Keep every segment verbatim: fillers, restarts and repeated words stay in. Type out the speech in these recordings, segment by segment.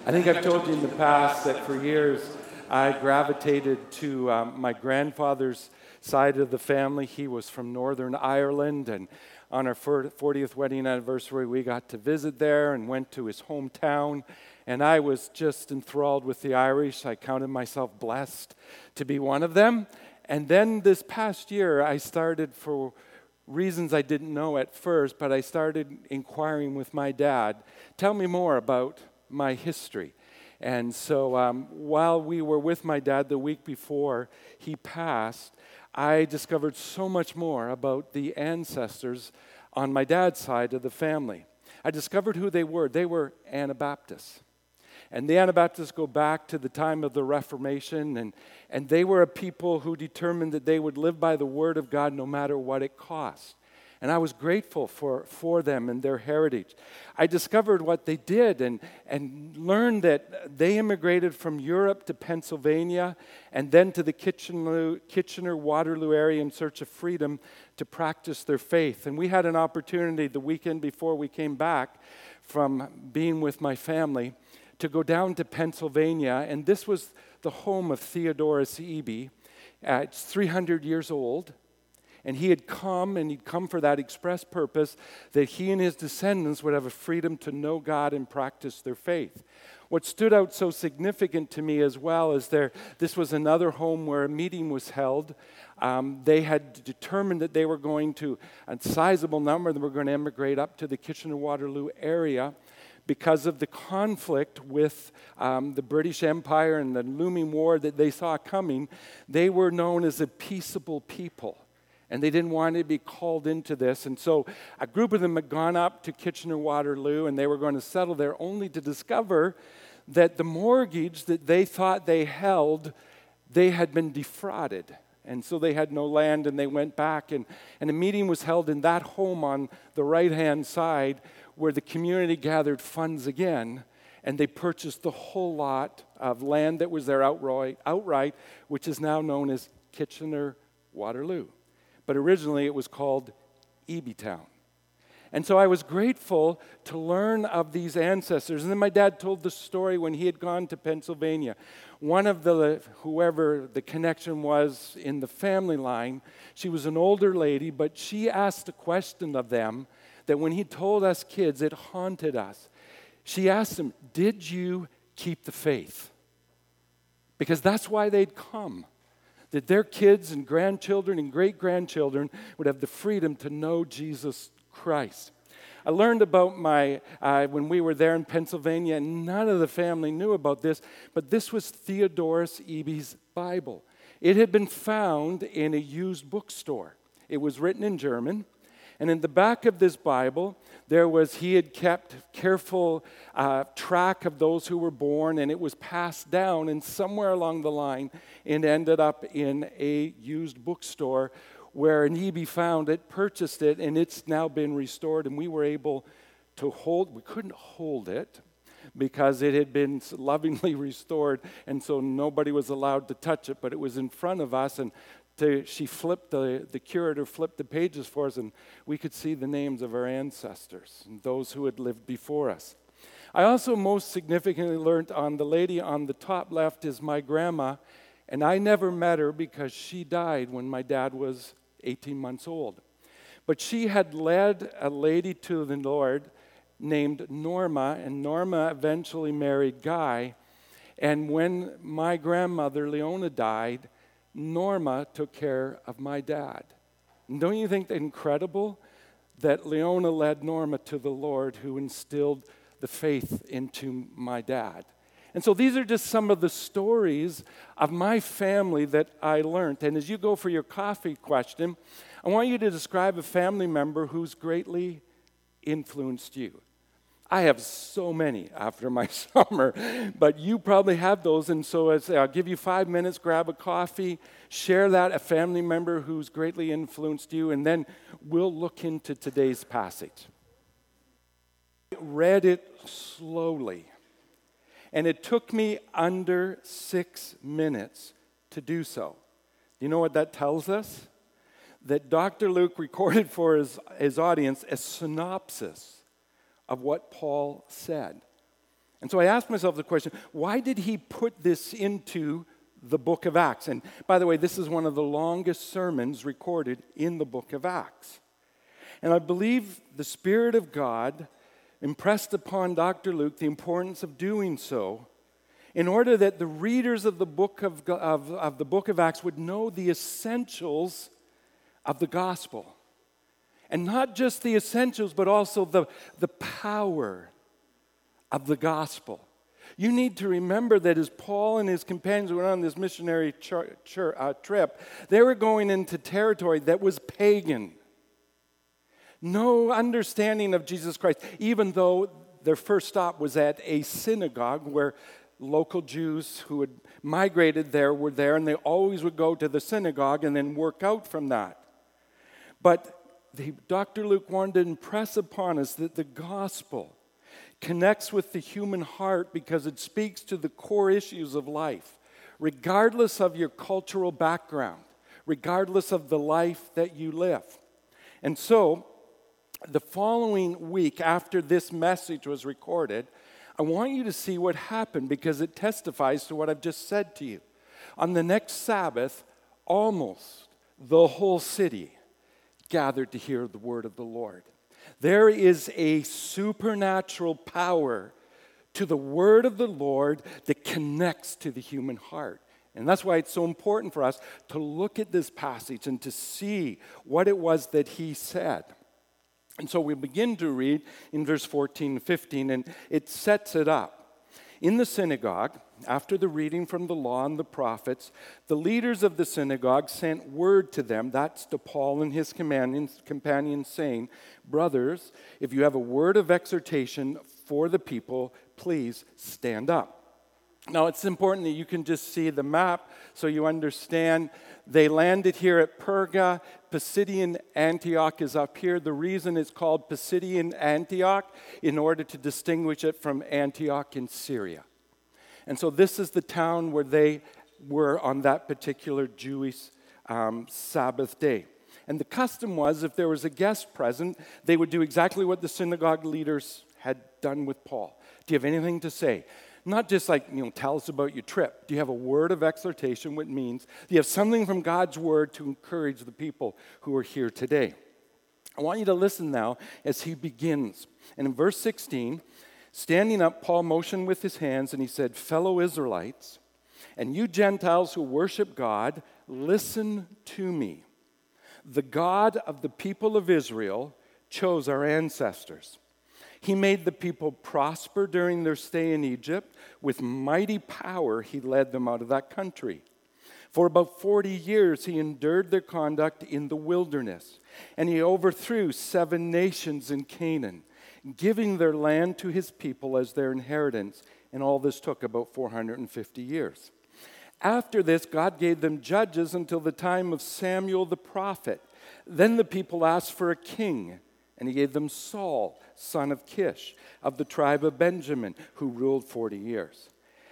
I think I've told you in the past that for years I gravitated to um, my grandfather's side of the family. He was from Northern Ireland, and on our fortieth wedding anniversary, we got to visit there and went to his hometown. And I was just enthralled with the Irish. I counted myself blessed to be one of them. And then this past year, I started, for reasons I didn't know at first, but I started inquiring with my dad, tell me more about my history. And so um, while we were with my dad the week before he passed, I discovered so much more about the ancestors on my dad's side of the family. I discovered who they were. They were Anabaptists. And the Anabaptists go back to the time of the Reformation, and, and they were a people who determined that they would live by the Word of God no matter what it cost. And I was grateful for, for them and their heritage. I discovered what they did and, and learned that they immigrated from Europe to Pennsylvania and then to the Kitchener, Kitchener-Waterloo area in search of freedom to practice their faith. And we had an opportunity the weekend before we came back from being with my family to go down to Pennsylvania, and this was the home of Theodorus Eby. Uh, it's three hundred years old. And he had come, and he'd come for that express purpose, that he and his descendants would have a freedom to know God and practice their faith. What stood out so significant to me as well is there, this was another home where a meeting was held. Um, they had determined that they were going to, a sizable number of them were going to immigrate up to the Kitchener-Waterloo area because of the conflict with um, the British Empire and the looming war that they saw coming. They were known as a peaceable people. And they didn't want to be called into this. And so a group of them had gone up to Kitchener-Waterloo, and they were going to settle there, only to discover that the mortgage that they thought they held, they had been defrauded. And so they had no land, and they went back. And, and a meeting was held in that home on the right-hand side where the community gathered funds again, and they purchased the whole lot of land that was there outright, outright which is now known as Kitchener-Waterloo. But originally it was called Ebytown. And so I was grateful to learn of these ancestors. And then my dad told the story when he had gone to Pennsylvania. One of the, whoever the connection was in the family line, she was an older lady, but she asked a question of them that when he told us kids, it haunted us. She asked them, did you keep the faith? Because that's why they'd come. That their kids and grandchildren and great-grandchildren would have the freedom to know Jesus Christ. I learned about my, uh, when we were there in Pennsylvania, and none of the family knew about this, but this was Theodorus Eby's Bible. It had been found in a used bookstore. It was written in German. And in the back of this Bible, there was, he had kept careful uh, track of those who were born, and it was passed down, and somewhere along the line, it ended up in a used bookstore where an Eby found it, purchased it, and it's now been restored, and we were able to hold, we couldn't hold it because it had been lovingly restored, and so nobody was allowed to touch it, but it was in front of us, and To, she flipped, the, the curator flipped the pages for us, and we could see the names of our ancestors and those who had lived before us. I also most significantly learned on the lady on the top left is my grandma, and I never met her because she died when my dad was eighteen months old. But she had led a lady to the Lord named Norma, and Norma eventually married Guy. And when my grandmother, Leona, died, Norma took care of my dad. And don't you think that incredible that Leona led Norma to the Lord, who instilled the faith into my dad? And so these are just some of the stories of my family that I learned. And as you go for your coffee question, I want you to describe a family member who's greatly influenced you. I have so many after my summer, but you probably have those. And so as I'll give you five minutes, grab a coffee, share that, a family member who's greatly influenced you, and then we'll look into today's passage. I read it slowly, and it took me under six minutes to do so. Do you know what that tells us? That Doctor Luke recorded for his, his audience a synopsis of what Paul said. And so I asked myself the question, why did he put this into the book of Acts? And by the way, this is one of the longest sermons recorded in the book of Acts. And I believe the Spirit of God impressed upon Doctor Luke the importance of doing so in order that the readers of the book of, of, of the book of Acts would know the essentials of the gospel. And not just the essentials, but also the, the power of the gospel. You need to remember that as Paul and his companions went on this missionary chur- chur- uh, trip, they were going into territory that was pagan. No understanding of Jesus Christ, even though their first stop was at a synagogue where local Jews who had migrated there were there, and they always would go to the synagogue and then work out from that. But the, Doctor Luke wanted to impress upon us that the gospel connects with the human heart because it speaks to the core issues of life, regardless of your cultural background, regardless of the life that you live. And so, the following week after this message was recorded, I want you to see what happened because it testifies to what I've just said to you. On the next Sabbath, almost the whole city gathered to hear the word of the Lord. There is a supernatural power to the word of the Lord that connects to the human heart. And that's why it's so important for us to look at this passage and to see what it was that he said. And so we begin to read in verse fourteen and fifteen, and it sets it up. In the synagogue, after the reading from the law and the prophets, the leaders of the synagogue sent word to them, that's to Paul and his companions, companions saying, "Brothers, if you have a word of exhortation for the people, please stand up." Now, it's important that you can just see the map so you understand. They landed here at Perga. Pisidian Antioch is up here. The reason it's called Pisidian Antioch in order to distinguish it from Antioch in Syria. And so this is the town where they were on that particular Jewish um, Sabbath day. And the custom was if there was a guest present, they would do exactly what the synagogue leaders had done with Paul. Do you have anything to say? Not just like, you know, tell us about your trip. Do you have a word of exhortation, which means do you have something from God's word to encourage the people who are here today? I want you to listen now as he begins. And in verse sixteen, standing up, Paul motioned with his hands and he said, "Fellow Israelites, and you Gentiles who worship God, listen to me. The God of the people of Israel chose our ancestors. He made the people prosper during their stay in Egypt. With mighty power, he led them out of that country. For about forty years, he endured their conduct in the wilderness, and he overthrew seven nations in Canaan, giving their land to his people as their inheritance. And all this took about four hundred fifty years. After this, God gave them judges until the time of Samuel the prophet. Then the people asked for a king, and he gave them Saul, son of Kish, of the tribe of Benjamin, who ruled forty years.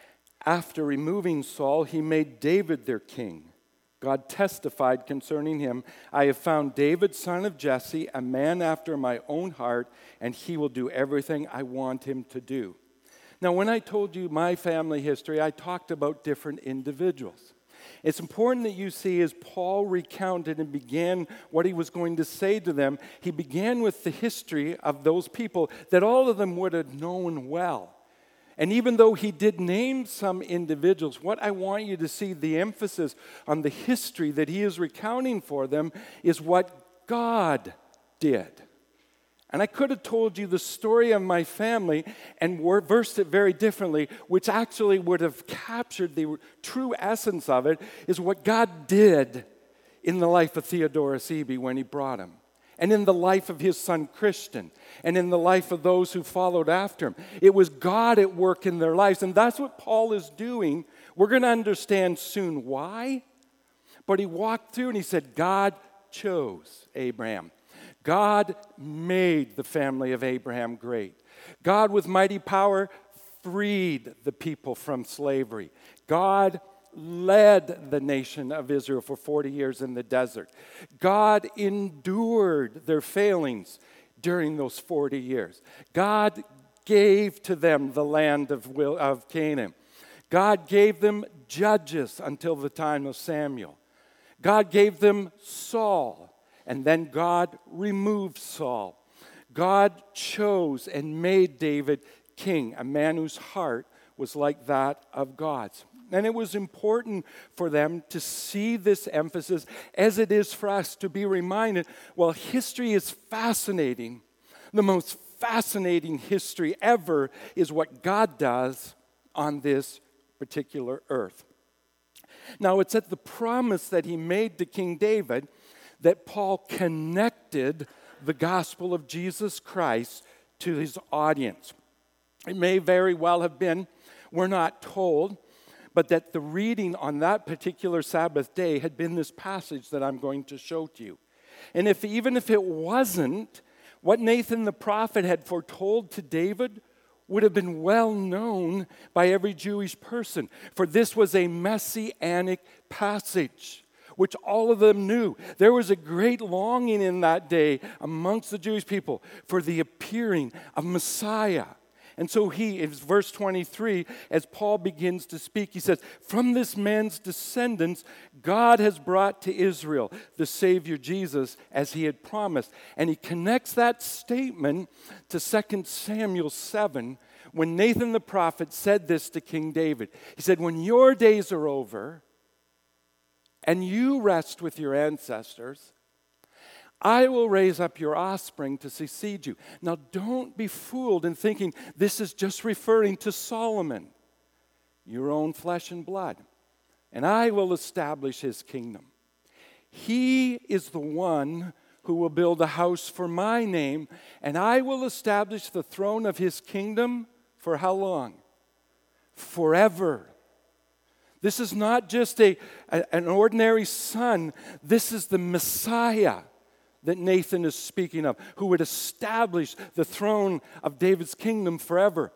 After removing Saul, he made David their king. God testified concerning him, "I have found David, son of Jesse, a man after my own heart, and he will do everything I want him to do." Now, when I told you my family history, I talked about different individuals. It's important that you see as Paul recounted and began what he was going to say to them, he began with the history of those people that all of them would have known well. And even though he did name some individuals, what I want you to see, the emphasis on the history that he is recounting for them is what God did. And I could have told you the story of my family and versed it very differently, which actually would have captured the true essence of it, is what God did in the life of Theodorus Eby when he brought him, and in the life of his son Christian, and in the life of those who followed after him. It was God at work in their lives, and that's what Paul is doing. We're going to understand soon why, but he walked through and he said, God chose Abraham. God made the family of Abraham great. God, with mighty power, freed the people from slavery. God led the nation of Israel for forty years in the desert. God endured their failings during those forty years. God gave to them the land of, Wil- of Canaan. God gave them judges until the time of Samuel. God gave them Saul, and then God removed Saul. God chose and made David king, a man whose heart was like that of God's. And it was important for them to see this emphasis, as it is for us to be reminded, while history is fascinating, the most fascinating history ever is what God does on this particular earth. Now, it's at the promise that he made to King David that Paul connected the gospel of Jesus Christ to his audience. It may very well have been, we're not told, but that the reading on that particular Sabbath day had been this passage that I'm going to show to you. And if even if it wasn't, what Nathan the prophet had foretold to David would have been well known by every Jewish person, for this was a messianic passage, which all of them knew. There was a great longing in that day amongst the Jewish people for the appearing of Messiah. And so he, in verse twenty-three, as Paul begins to speak, he says, from this man's descendants, God has brought to Israel the Savior Jesus as he had promised. And he connects that statement to Second Samuel seven, when Nathan the prophet said this to King David. He said, when your days are over and you rest with your ancestors, I will raise up your offspring to succeed you. Now, don't be fooled in thinking this is just referring to Solomon, your own flesh and blood. And I will establish his kingdom. He is the one who will build a house for my name, and I will establish the throne of his kingdom for how long? Forever. This is not just a, a an ordinary son. This is the Messiah that Nathan is speaking of, who would establish the throne of David's kingdom forever.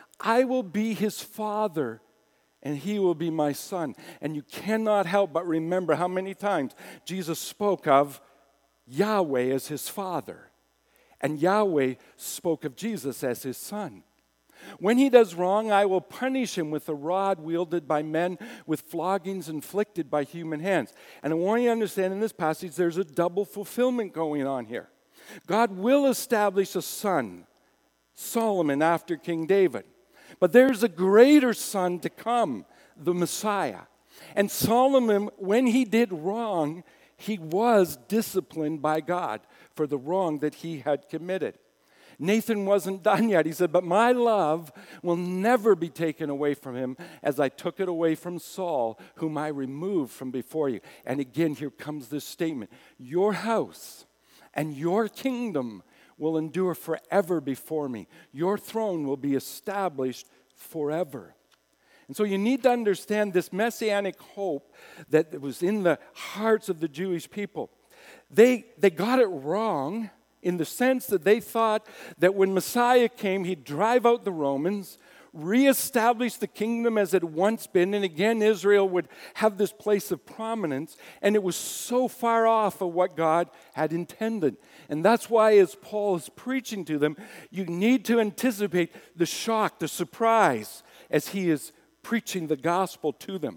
I will be his father, and he will be my son. And you cannot help but remember how many times Jesus spoke of Yahweh as his father, and Yahweh spoke of Jesus as his son. When he does wrong, I will punish him with a rod wielded by men, with floggings inflicted by human hands. And I want you to understand in this passage, there's a double fulfillment going on here. God will establish a son, Solomon, after King David. But there's a greater son to come, the Messiah. And Solomon, when he did wrong, he was disciplined by God for the wrong that he had committed. Nathan wasn't done yet. He said, but my love will never be taken away from him as I took it away from Saul, whom I removed from before you. And again, here comes this statement. Your house and your kingdom will endure forever before me. Your throne will be established forever. And so you need to understand this messianic hope that was in the hearts of the Jewish people. They, they got it wrong, in the sense that they thought that when Messiah came, he'd drive out the Romans, reestablish the kingdom as it had once been, and again Israel would have this place of prominence, and it was so far off of what God had intended. And that's why, as Paul is preaching to them, you need to anticipate the shock, the surprise, as he is preaching the gospel to them.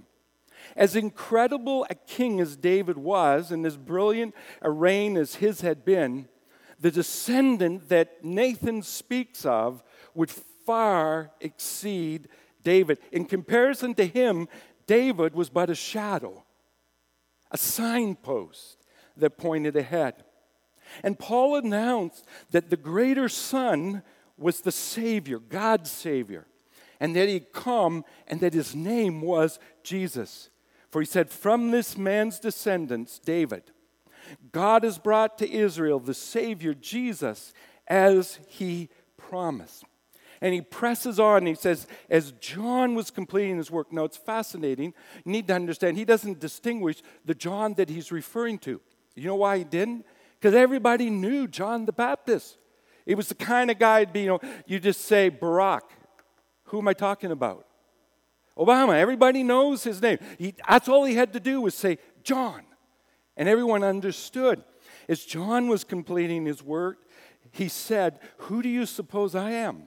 As incredible a king as David was, and as brilliant a reign as his had been, the descendant that Nathan speaks of would far exceed David. In comparison to him, David was but a shadow, a signpost that pointed ahead. And Paul announced that the greater son was the Savior, God's Savior, and that he'd come and that his name was Jesus. For he said, from this man's descendants, David, God has brought to Israel the Savior, Jesus, as he promised. And he presses on, and he says, as John was completing his work. Now, it's fascinating. You need to understand, he doesn't distinguish the John that he's referring to. You know why he didn't? Because everybody knew John the Baptist. It was the kind of guy, you know, you just say, Barack. Who am I talking about? Obama. Everybody knows his name. He, that's all he had to do was say, John. And everyone understood. As John was completing his work, he said, who do you suppose I am?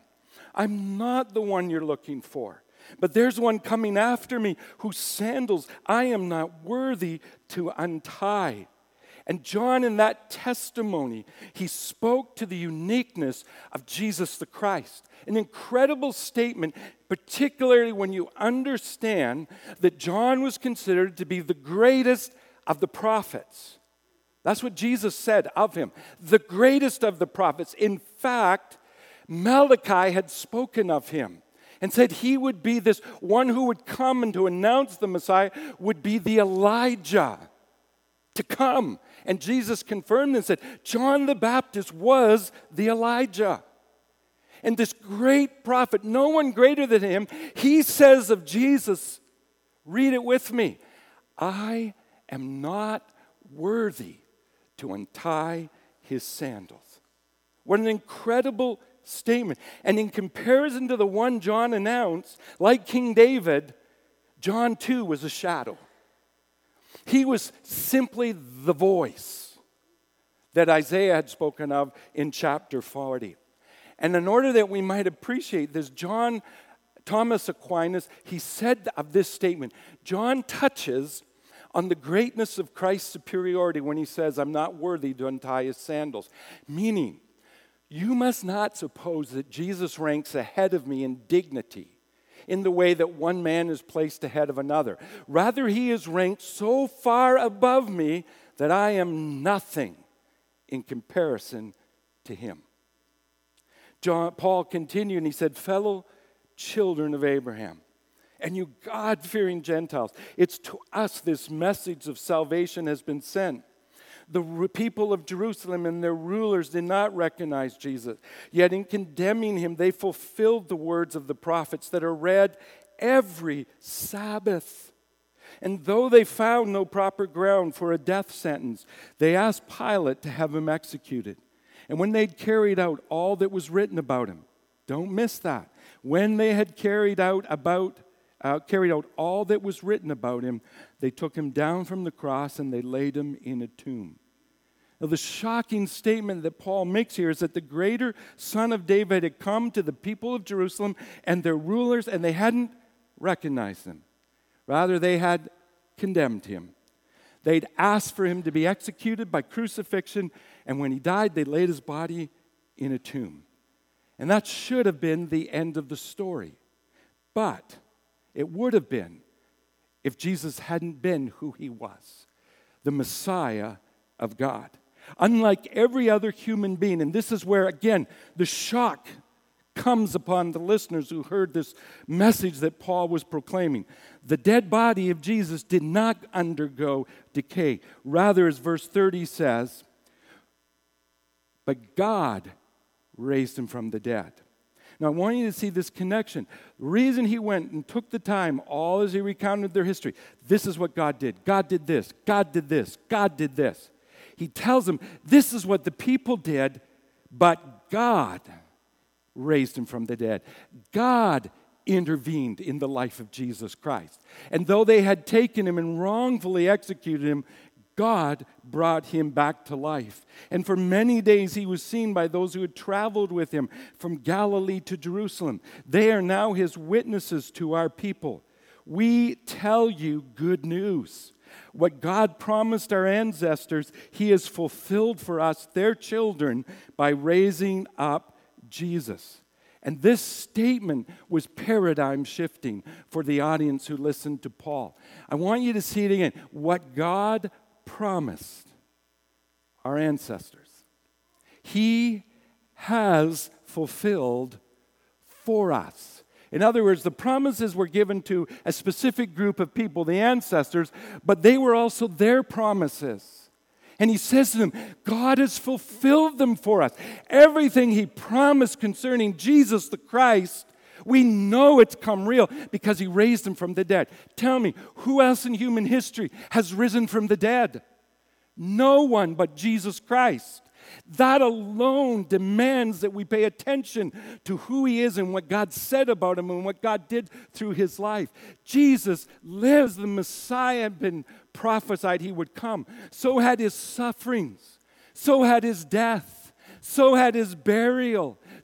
I'm not the one you're looking for. But there's one coming after me whose sandals I am not worthy to untie. And John, in that testimony, he spoke to the uniqueness of Jesus the Christ. An incredible statement, particularly when you understand that John was considered to be the greatest of the prophets. That's what Jesus said of him, the greatest of the prophets. In fact, Malachi had spoken of him and said he would be this one who would come and to announce the Messiah would be the Elijah to come. And Jesus confirmed and said, John the Baptist was the Elijah. And this great prophet, no one greater than him, he says of Jesus, read it with me, I am not worthy to untie his sandals. What an incredible statement. And in comparison to the one John announced, like King David, John too was a shadow. He was simply the voice that Isaiah had spoken of in chapter forty. And in order that we might appreciate this, John, Thomas Aquinas, he said of this statement, John touches on the greatness of Christ's superiority when he says, I'm not worthy to untie his sandals. Meaning, you must not suppose that Jesus ranks ahead of me in dignity in the way that one man is placed ahead of another. Rather, he is ranked so far above me that I am nothing in comparison to him. John, Paul continued and he said, fellow children of Abraham, and you God-fearing Gentiles, it's to us this message of salvation has been sent. The people of Jerusalem and their rulers did not recognize Jesus. Yet in condemning him, they fulfilled the words of the prophets that are read every Sabbath. And though they found no proper ground for a death sentence, they asked Pilate to have him executed. And when they'd carried out all that was written about him, don't miss that. When they had carried out about Uh, carried out all that was written about him, they took him down from the cross and they laid him in a tomb. Now, the shocking statement that Paul makes here is that the greater Son of David had come to the people of Jerusalem and their rulers, and they hadn't recognized him. Rather, they had condemned him. They'd asked for him to be executed by crucifixion, and when he died, they laid his body in a tomb. And that should have been the end of the story. But it would have been if Jesus hadn't been who he was, the Messiah of God. Unlike every other human being, and this is where, again, the shock comes upon the listeners who heard this message that Paul was proclaiming. The dead body of Jesus did not undergo decay. Rather, as verse thirty says, but God raised him from the dead. Now, I want you to see this connection. The reason he went and took the time, all as he recounted their history, this is what God did. God did this. God did this. God did this. He tells them, this is what the people did, but God raised him from the dead. God intervened in the life of Jesus Christ. And though they had taken him and wrongfully executed him, God brought him back to life. And for many days he was seen by those who had traveled with him from Galilee to Jerusalem. They are now his witnesses to our people. We tell you good news. What God promised our ancestors, he has fulfilled for us, their children, by raising up Jesus. And this statement was paradigm shifting for the audience who listened to Paul. I want you to see it again. What God promised our ancestors, he has fulfilled for us. In other words, the promises were given to a specific group of people, the ancestors, but they were also their promises. And he says to them, God has fulfilled them for us. Everything he promised concerning Jesus the Christ, we know it's come real because he raised him from the dead. Tell me, who else in human history has risen from the dead? No one but Jesus Christ. That alone demands that we pay attention to who he is and what God said about him and what God did through his life. Jesus lives. The Messiah had been prophesied he would come. So had his sufferings. So had his death. So had his burial.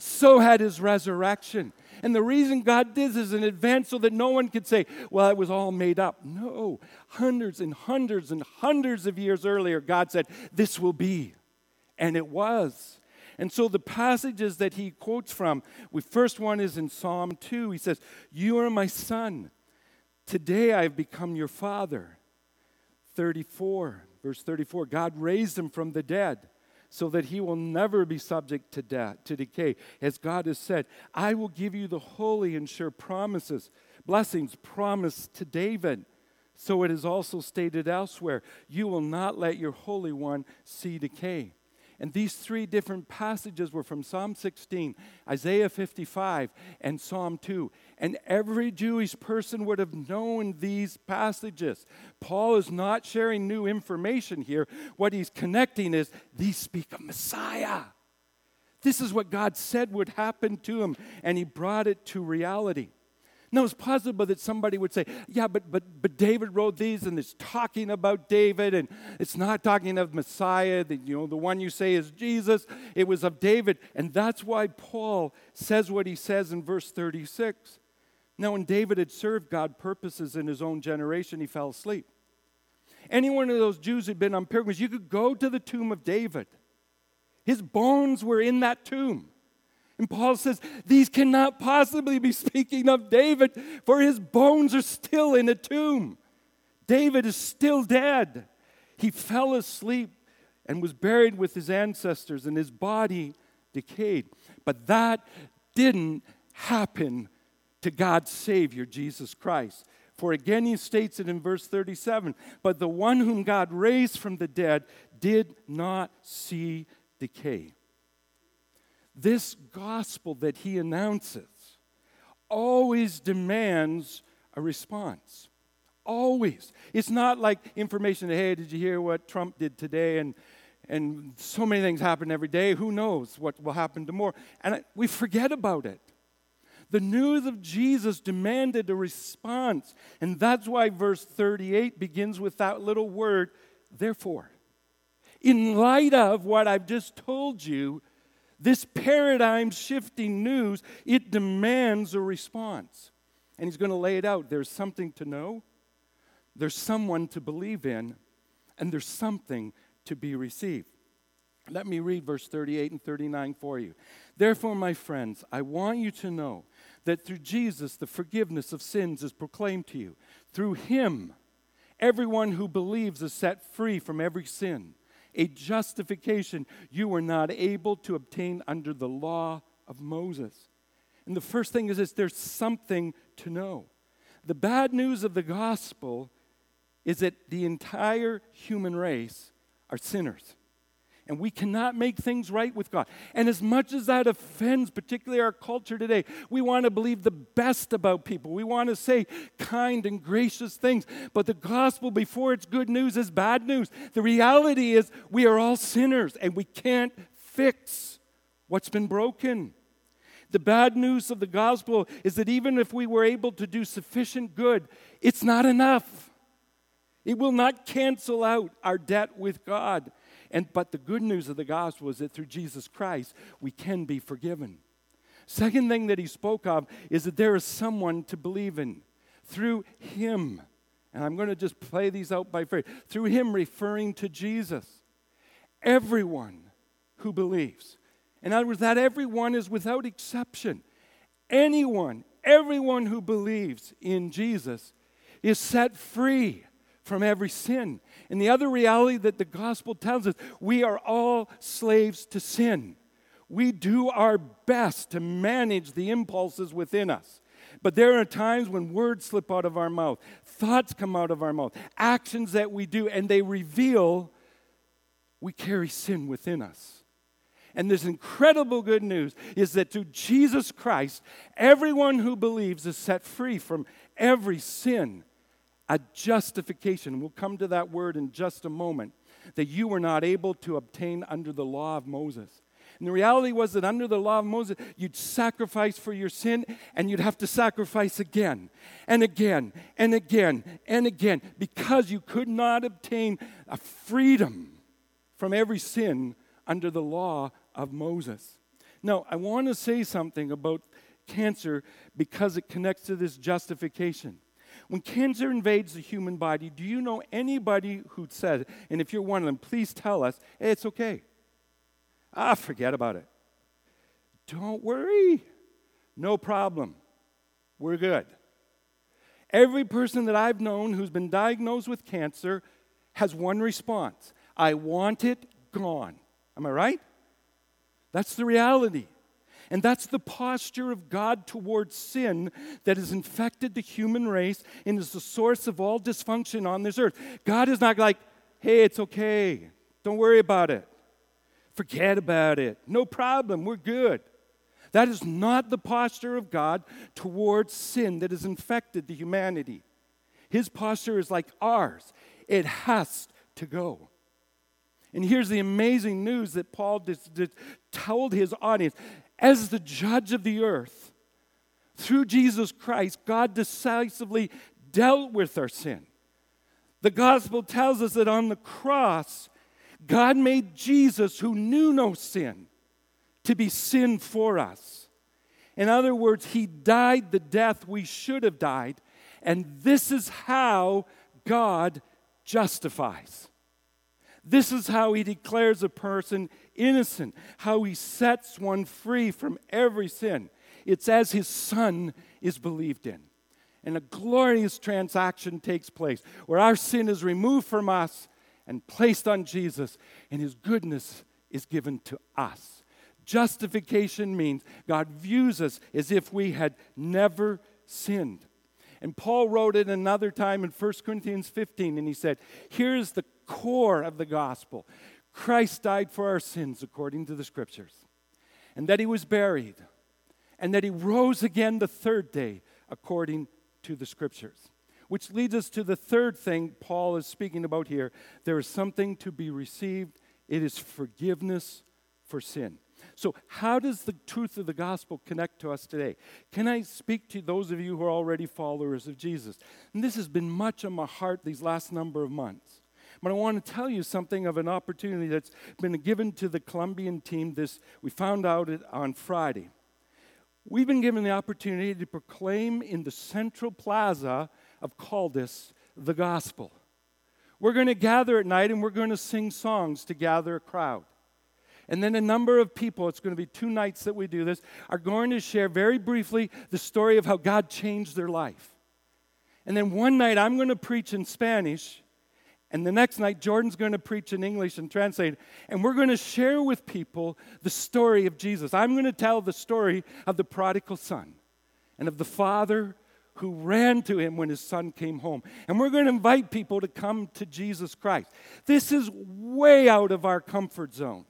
so had his resurrection. And the reason God did this in advance so that no one could say, well, it was all made up. No, hundreds and hundreds and hundreds of years earlier, God said, this will be. And it was. And so the passages that he quotes from, the first one is in Psalm two. He says, you are my son. Today I have become your father. thirty-four, verse thirty-four, God raised him from the dead so that he will never be subject to death, to decay. As God has said, I will give you the holy and sure promises, blessings promised to David. So it is also stated elsewhere, you will not let your Holy One see decay. And these three different passages were from Psalm sixteen, Isaiah fifty-five, and Psalm two. And every Jewish person would have known these passages. Paul is not sharing new information here. What he's connecting is, these speak of Messiah. This is what God said would happen to him, and he brought it to reality. Now, it's possible that somebody would say, yeah, but but but David wrote these, and it's talking about David, and it's not talking of Messiah, the, you know, the one you say is Jesus. It was of David, and that's why Paul says what he says in verse thirty-six. Now, when David had served God's purposes in his own generation, he fell asleep. Any one of those Jews who'd been on pilgrimage, you could go to the tomb of David. His bones were in that tomb. And Paul says, these cannot possibly be speaking of David, for his bones are still in a tomb. David is still dead. He fell asleep and was buried with his ancestors, and his body decayed. But that didn't happen to God's Savior, Jesus Christ. For again he states it in verse thirty-seven, but the one whom God raised from the dead did not see decay. This gospel that he announces always demands a response. Always. It's not like information, hey, did you hear what Trump did today? And and so many things happen every day. Who knows what will happen tomorrow? And I, we forget about it. The news of Jesus demanded a response. And that's why verse thirty-eight begins with that little word, therefore. In light of what I've just told you, this paradigm-shifting news, it demands a response. And he's going to lay it out. There's something to know, there's someone to believe in, and there's something to be received. Let me read verse thirty-eight and thirty-nine for you. Therefore, my friends, I want you to know that through Jesus, the forgiveness of sins is proclaimed to you. Through him, everyone who believes is set free from every sin. A justification you were not able to obtain under the law of Moses. And the first thing is this, there's something to know. The bad news of the gospel is that the entire human race are sinners. And we cannot make things right with God. And as much as that offends, particularly our culture today, we want to believe the best about people. We want to say kind and gracious things. But the gospel, before it's good news, is bad news. The reality is we are all sinners, and we can't fix what's been broken. The bad news of the gospel is that even if we were able to do sufficient good, it's not enough. It will not cancel out our debt with God. And but the good news of the gospel is that through Jesus Christ, we can be forgiven. Second thing that he spoke of is that there is someone to believe in. Through him, and I'm going to just play these out by phrase, through him referring to Jesus. Everyone who believes. In other words, that everyone is without exception. Anyone, everyone who believes in Jesus is set free from every sin. And the other reality that the gospel tells us, we are all slaves to sin. We do our best to manage the impulses within us. But there are times when words slip out of our mouth, thoughts come out of our mouth, actions that we do, and they reveal we carry sin within us. And this incredible good news is that through Jesus Christ, everyone who believes is set free from every sin. A justification, we'll come to that word in just a moment, that you were not able to obtain under the law of Moses. And the reality was that under the law of Moses, you'd sacrifice for your sin, and you'd have to sacrifice again, and again, and again, and again, because you could not obtain a freedom from every sin under the law of Moses. Now, I want to say something about cancer because it connects to this justification. When cancer invades the human body, do you know anybody who said, and if you're one of them, please tell us, hey, it's okay. Ah, forget about it. Don't worry. No problem. We're good. Every person that I've known who's been diagnosed with cancer has one response. I want it gone. Am I right? That's the reality. And that's the posture of God towards sin that has infected the human race and is the source of all dysfunction on this earth. God is not like, hey, it's okay. Don't worry about it. Forget about it. No problem. We're good. That is not the posture of God towards sin that has infected the humanity. His posture is like ours. It has to go. And here's the amazing news that Paul just, just told his audience. As the judge of the earth, through Jesus Christ, God decisively dealt with our sin. The gospel tells us that on the cross, God made Jesus, who knew no sin, to be sin for us. In other words, he died the death we should have died, and this is how God justifies. This is how he declares a person innocent, how he sets one free from every sin. It's as his Son is believed in. And a glorious transaction takes place where our sin is removed from us and placed on Jesus, and his goodness is given to us. Justification means God views us as if we had never sinned. And Paul wrote it another time in First Corinthians fifteen, and he said, here's the core of the gospel. Christ died for our sins according to the Scriptures, and that he was buried, and that he rose again the third day according to the Scriptures. Which leads us to the third thing Paul is speaking about here. There is something to be received. It is forgiveness for sin. So how does the truth of the gospel connect to us today? Can I speak to those of you who are already followers of Jesus? And this has been much on my heart these last number of months. But I want to tell you something of an opportunity that's been given to the Colombian team. This we found out it on Friday. We've been given the opportunity to proclaim in the central plaza of Caldas the gospel. We're going to gather at night and we're going to sing songs to gather a crowd. And then a number of people, it's going to be two nights that we do this, are going to share very briefly the story of how God changed their life. And then one night I'm going to preach in Spanish, and the next night Jordan's going to preach in English and translate, and we're going to share with people the story of Jesus. I'm going to tell the story of the prodigal son and of the father who ran to him when his son came home. And we're going to invite people to come to Jesus Christ. This is way out of our comfort zone.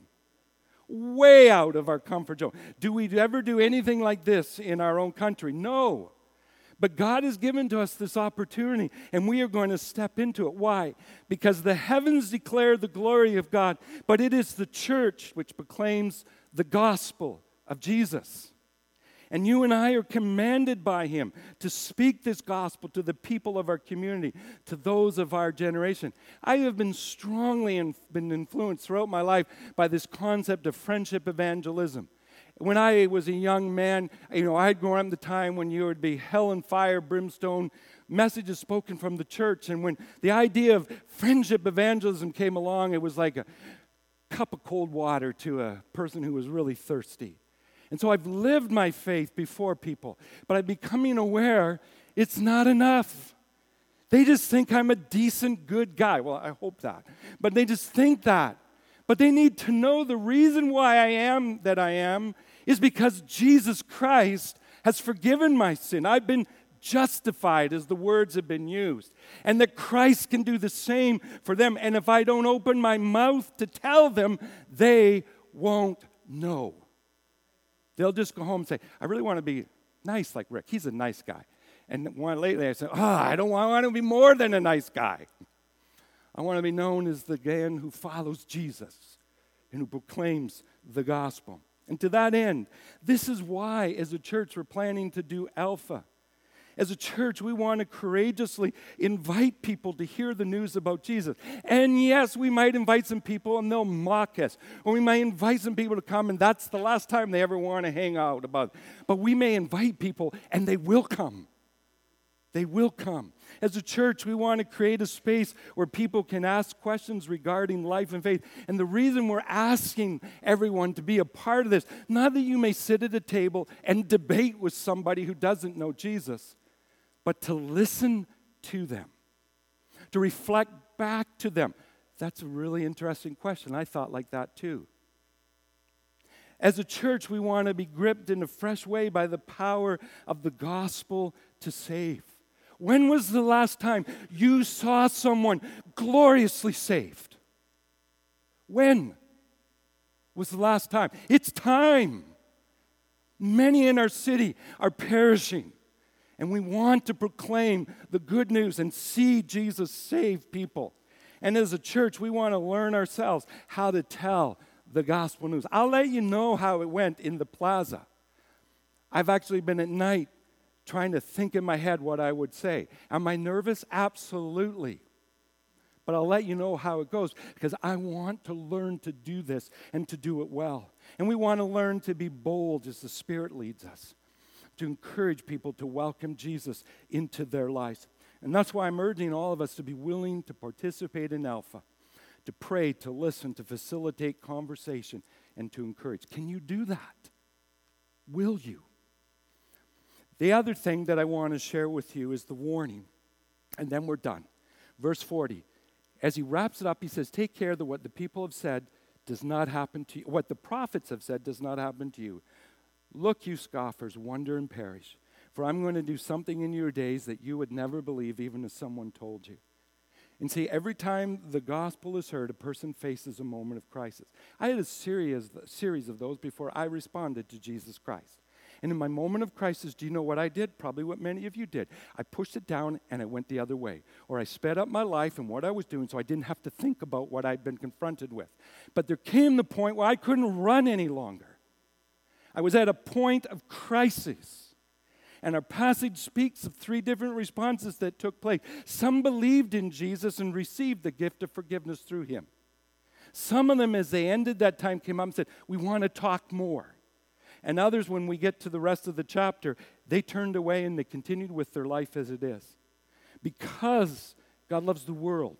Way out of our comfort zone. Do we ever do anything like this in our own country? No. But God has given to us this opportunity, and we are going to step into it. Why? Because the heavens declare the glory of God, but it is the church which proclaims the gospel of Jesus. And you and I are commanded by him to speak this gospel to the people of our community, to those of our generation. I have been strongly in, been influenced throughout my life by this concept of friendship evangelism. When I was a young man, you know, I had grown up in the time when you would be hell and fire, brimstone, messages spoken from the church. And when the idea of friendship evangelism came along, it was like a cup of cold water to a person who was really thirsty. And so I've lived my faith before people, but I'm becoming aware it's not enough. They just think I'm a decent, good guy. Well, I hope that. But they just think that. But they need to know the reason why I am that I am is because Jesus Christ has forgiven my sin. I've been justified, as the words have been used. And that Christ can do the same for them. And if I don't open my mouth to tell them, they won't know. They'll just go home and say, I really want to be nice like Rick. He's a nice guy. And one lately I said, oh, I don't want, I want to be more than a nice guy. I want to be known as the man who follows Jesus and who proclaims the gospel. And to that end, this is why, as a church, we're planning to do Alpha. As a church, we want to courageously invite people to hear the news about Jesus. And yes, we might invite some people and they'll mock us. Or we might invite some people to come and that's the last time they ever want to hang out about it. But we may invite people and they will come. They will come. As a church, we want to create a space where people can ask questions regarding life and faith. And the reason we're asking everyone to be a part of this, not that you may sit at a table and debate with somebody who doesn't know Jesus, but to listen to them, to reflect back to them. That's a really interesting question. I thought like that too. As a church, we want to be gripped in a fresh way by the power of the gospel to save. When was the last time you saw someone gloriously saved? When was the last time? It's time. Many in our city are perishing, and we want to proclaim the good news and see Jesus save people. And as a church, we want to learn ourselves how to tell the gospel news. I'll let you know how it went in the plaza. I've actually been at night trying to think in my head what I would say. Am I nervous? Absolutely. But I'll let you know how it goes because I want to learn to do this and to do it well. And we want to learn to be bold as the Spirit leads us, to encourage people to welcome Jesus into their lives. And that's why I'm urging all of us to be willing to participate in Alpha, to pray, to listen, to facilitate conversation, and to encourage. Can you do that? Will you? The other thing that I want to share with you is the warning, and then we're done. Verse forty, as he wraps it up, he says, take care that what the people have said does not happen to you. What the prophets have said does not happen to you. Look, you scoffers, wonder and perish, for I'm going to do something in your days that you would never believe even if someone told you. And see, every time the gospel is heard, a person faces a moment of crisis. I had a series, a series of those before I responded to Jesus Christ. And in my moment of crisis, do you know what I did? Probably what many of you did. I pushed it down and I went the other way. Or I sped up my life and what I was doing so I didn't have to think about what I'd been confronted with. But there came the point where I couldn't run any longer. I was at a point of crisis. And our passage speaks of three different responses that took place. Some believed in Jesus and received the gift of forgiveness through him. Some of them, as they ended that time, came up and said, we want to talk more. And others, when we get to the rest of the chapter, they turned away and they continued with their life as it is. Because God loves the world.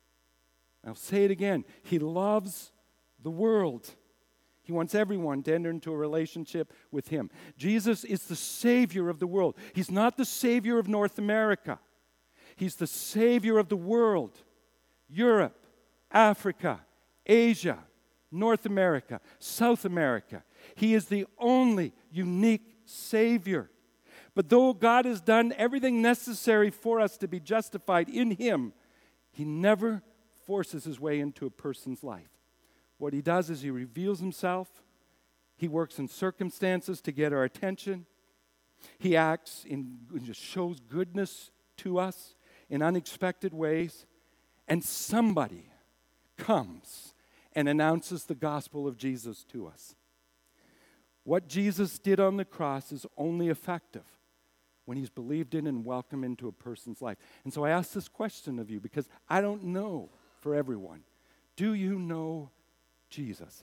I'll say it again. He loves the world. He wants everyone to enter into a relationship with him. Jesus is the Savior of the world. He's not the Savior of North America. He's the Savior of the world. Europe, Africa, Asia, North America, South America. He is the only unique Savior. But though God has done everything necessary for us to be justified in him, he never forces his way into a person's life. What he does is he reveals himself. He works in circumstances to get our attention. He acts in, just shows goodness to us in unexpected ways. And somebody comes and announces the gospel of Jesus to us. What Jesus did on the cross is only effective when he's believed in and welcomed into a person's life. And so I ask this question of you because I don't know for everyone. Do you know Jesus?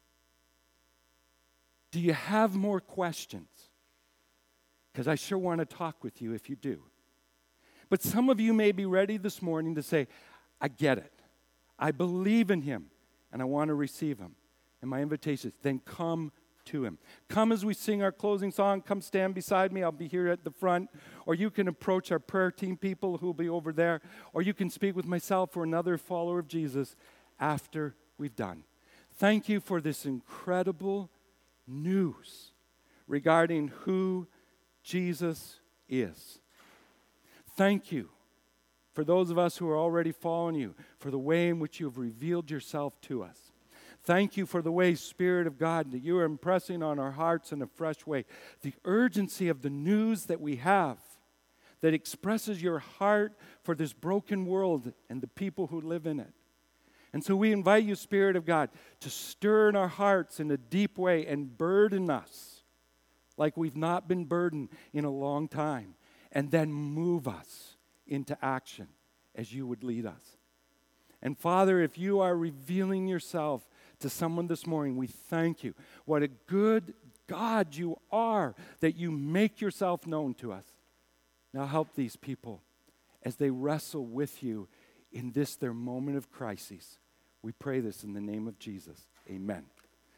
Do you have more questions? Because I sure want to talk with you if you do. But some of you may be ready this morning to say, I get it. I believe in him and I want to receive him. And my invitation is then come to him. Come as we sing our closing song. Come stand beside me. I'll be here at the front. Or you can approach our prayer team people who will be over there. Or you can speak with myself or another follower of Jesus after we've done. Thank you for this incredible news regarding who Jesus is. Thank you for those of us who are already following you, for the way in which you have revealed yourself to us. Thank you for the way, Spirit of God, that you are impressing on our hearts in a fresh way. The urgency of the news that we have that expresses your heart for this broken world and the people who live in it. And so we invite you, Spirit of God, to stir in our hearts in a deep way and burden us like we've not been burdened in a long time. and then move us into action as you would lead us. And Father, if you are revealing yourself to someone this morning, we thank you. What a good God you are that you make yourself known to us. Now help these people as they wrestle with you in this, their moment of crisis. We pray this in the name of Jesus. Amen.